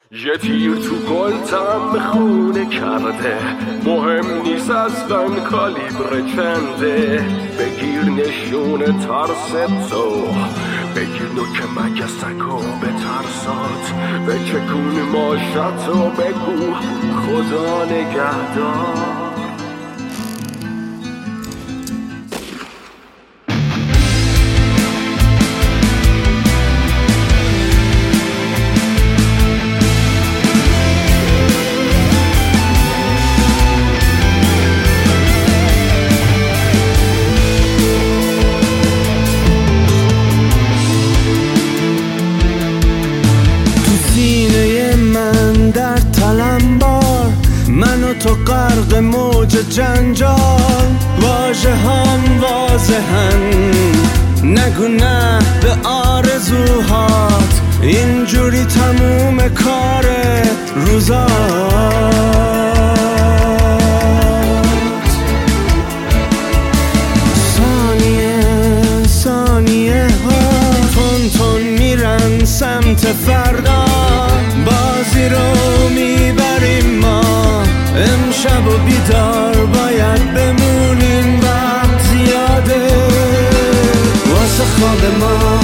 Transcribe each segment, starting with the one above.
یه تیر تو کلتم خونه کرده، مهم نیست اصلا کالیبر چنده. بگیر نشون ترستو، بگیر نوک مگسکو به ترسات، بچکون ماشتو بگو خدا نگهدار. تو غرق موج جنجال، واژه هم واضحن، نگو نه به آرزوهات، اینجوری تموم کار روزات. ثانیه ثانیه ها تون تون میرن سمت فردا، بازی رو میبریم ما، امشب و بیدار باید بمونیم، وقت زیاده واسه خواب ما.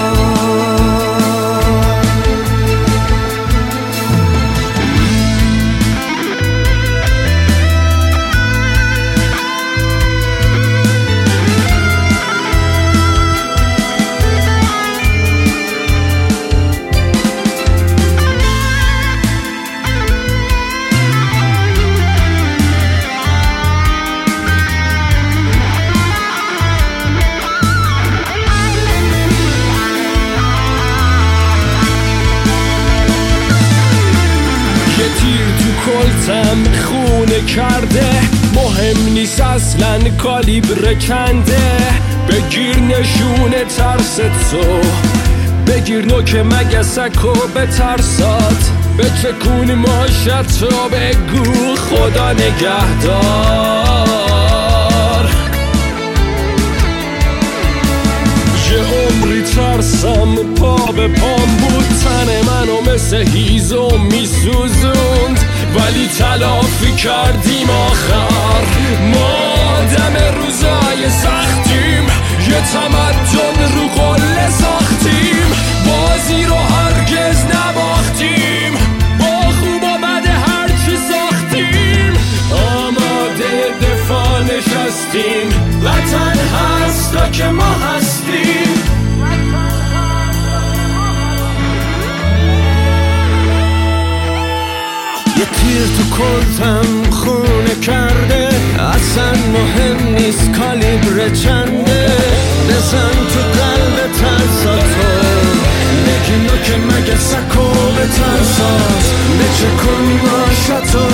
کلتم خونه کرده، مهم نیست اصلا کالیبر چنده. بگیر نشون ترستو، بگیر نوک مگسکو به ترسات، بچکون ماشتو بگو خدا نگهدار. یه عمری ترسم پا به پام بود، تن منو مثل هیزم میسوزوند، ولی تلافی کردیم آخر. ما آدم روزای سختیم، یه تمدن رو قله ساختیم، بازی رو هرگز نباختیم، با خوب و بد هرچی ساختیم، آماده دفاع نشستیم، وطن هست تا که ما هستیم. یه تیر تو کلتم خونه کرده، اصلا مهم نیست کالیبر چنده، بزن تو قلب ترساتو، بگی نوک مگسکو به ترسات، بچکن ماشتو